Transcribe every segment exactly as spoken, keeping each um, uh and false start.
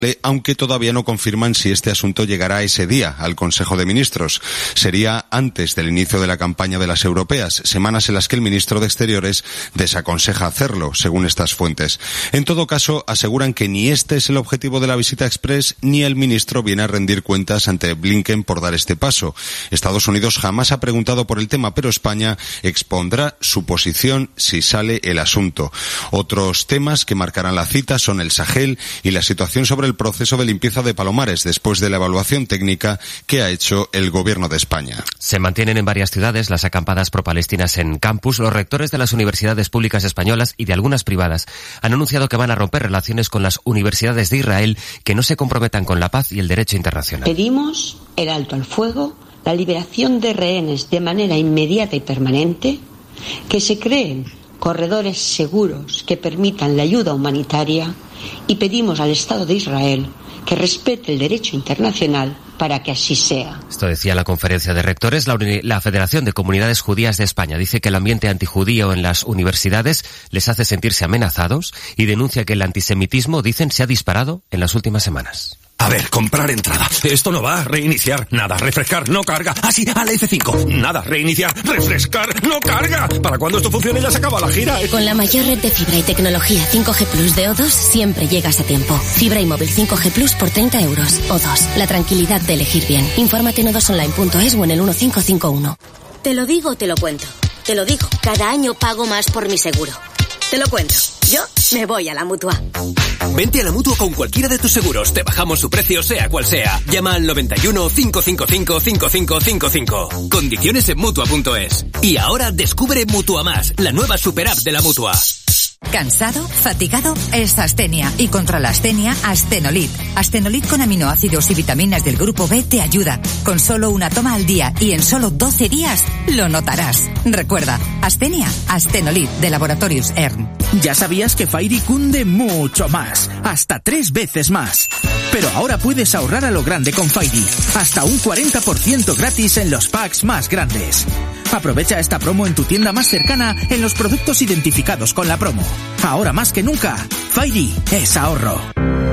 aunque todavía no confirman si este asunto llegará ese día al Consejo de Ministros. Sería antes del inicio de la campaña de las europeas, semanas en las que el ministro de Exteriores desaconseja hacerlo, según estas fuentes. En todo caso, aseguran que ni este es el objetivo de la visita express, ni el ministro viene a rendir cuentas ante Blinken por dar este paso. Estados Unidos jamás ha preguntado por el tema, pero España expondrá su posición si sale el asunto. Otros temas que marcarán la cita son el Sahel y la situación sobre el el proceso de limpieza de Palomares después de la evaluación técnica que ha hecho el Gobierno de España. Se mantienen en varias ciudades las acampadas pro-palestinas en campus. Los rectores de las universidades públicas españolas y de algunas privadas han anunciado que van a romper relaciones con las universidades de Israel que no se comprometan con la paz y el derecho internacional. Pedimos el alto al fuego, la liberación de rehenes de manera inmediata y permanente, que se creen corredores seguros que permitan la ayuda humanitaria y pedimos al Estado de Israel que respete el derecho internacional para que así sea. Esto decía la conferencia de rectores. La, Uni- la Federación de Comunidades Judías de España dice que el ambiente antijudío en las universidades les hace sentirse amenazados y denuncia que el antisemitismo, dicen, se ha disparado en las últimas semanas. A ver, comprar entrada. Esto no va. Reiniciar. Nada. Refrescar. No carga. Ah, sí, a la F cinco. Nada. Reiniciar. Refrescar. No carga. Para cuando esto funcione ya se acaba la gira. Con la mayor red de fibra y tecnología cinco G Plus de O dos siempre llegas a tiempo. Fibra y móvil cinco G Plus por treinta euros. O dos. La tranquilidad de elegir bien. Infórmate en o dos online punto es o en el uno cinco cinco uno. Te lo digo o te lo cuento. Te lo digo. Cada año pago más por mi seguro. Te lo cuento. Yo me voy a la Mutua. Vente a la Mutua con cualquiera de tus seguros. Te bajamos su precio, sea cual sea. Llama al noventa y uno, cinco cinco cinco, cinco cinco cinco cinco. Condiciones en Mutua punto es. Y ahora descubre Mutua Más, la nueva super app de la Mutua. ¿Cansado? ¿Fatigado? Es astenia. Y contra la astenia, Astenolit. Astenolit con aminoácidos y vitaminas del grupo B te ayuda. Con solo una toma al día y en solo doce días lo notarás. Recuerda, astenia, Astenolit de Laboratorios E R N. Ya sabías que Fairy cunde mucho más, hasta tres veces más. Pero ahora puedes ahorrar a lo grande con Fairy. Hasta un cuarenta por ciento gratis en los packs más grandes. Aprovecha esta promo en tu tienda más cercana en los productos identificados con la promo. Ahora más que nunca, Fairy es ahorro.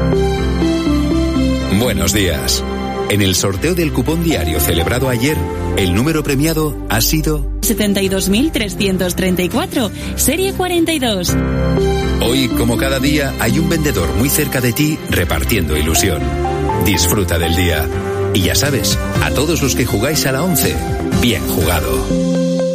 Buenos días. En el sorteo del cupón diario celebrado ayer, el número premiado ha sido setenta y dos mil trescientos treinta y cuatro, serie cuarenta y dos. Hoy, como cada día, hay un vendedor muy cerca de ti repartiendo ilusión. Disfruta del día. Y ya sabes, a todos los que jugáis a la once, bien jugado.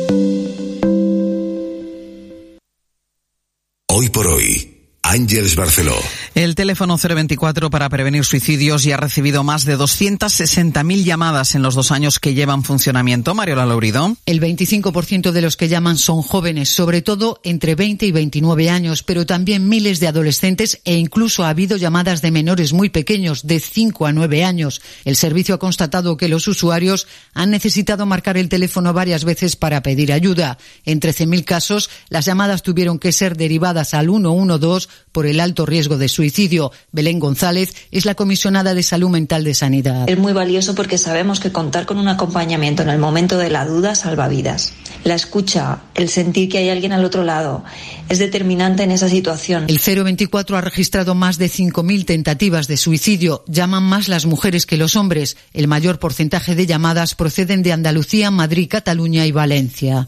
Hoy por hoy, Ángeles Barceló. El teléfono cero veinticuatro para prevenir suicidios ya ha recibido más de doscientas sesenta mil llamadas en los dos años que lleva en funcionamiento. Mariola Laurido. El veinticinco por ciento de los que llaman son jóvenes, sobre todo entre veinte y veintinueve años, pero también miles de adolescentes e incluso ha habido llamadas de menores muy pequeños, de cinco a nueve años. El servicio ha constatado que los usuarios han necesitado marcar el teléfono varias veces para pedir ayuda. En trece mil casos, las llamadas tuvieron que ser derivadas al uno uno dos por el alto riesgo de suicidio. Belén González es la comisionada de Salud Mental de Sanidad. Es muy valioso porque sabemos que contar con un acompañamiento en el momento de la duda salva vidas. La escucha, el sentir que hay alguien al otro lado, es determinante en esa situación. El cero veinticuatro ha registrado más de cinco mil tentativas de suicidio. Llaman más las mujeres que los hombres. El mayor porcentaje de llamadas proceden de Andalucía, Madrid, Cataluña y Valencia.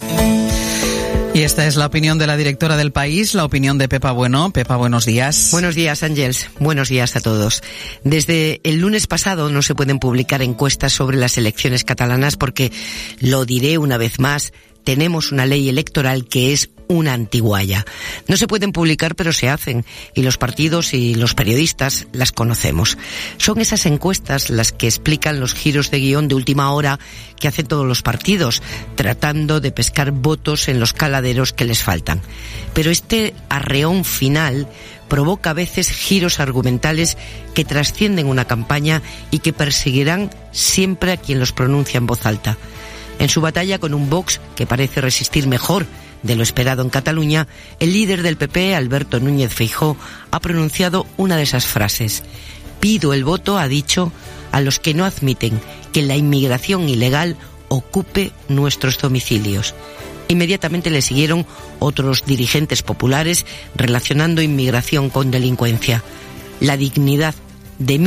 Y esta es la opinión de la directora del País, la opinión de Pepa Bueno. Pepa, buenos días. Buenos días, Ángeles. Buenos días a todos. Desde el lunes pasado no se pueden publicar encuestas sobre las elecciones catalanas porque, lo diré una vez más, tenemos una ley electoral que es una antiguaya. No se pueden publicar, pero se hacen, y los partidos y los periodistas las conocemos. Son esas encuestas las que explican los giros de guión de última hora que hacen todos los partidos, tratando de pescar votos en los caladeros que les faltan. Pero este arreón final provoca a veces giros argumentales que trascienden una campaña y que perseguirán siempre a quien los pronuncia en voz alta. En su batalla con un Vox que parece resistir mejor de lo esperado en Cataluña, el líder del P P, Alberto Núñez Feijóo, ha pronunciado una de esas frases. Pido el voto, ha dicho, a los que no admiten que la inmigración ilegal ocupe nuestros domicilios. Inmediatamente le siguieron otros dirigentes populares relacionando inmigración con delincuencia. La dignidad de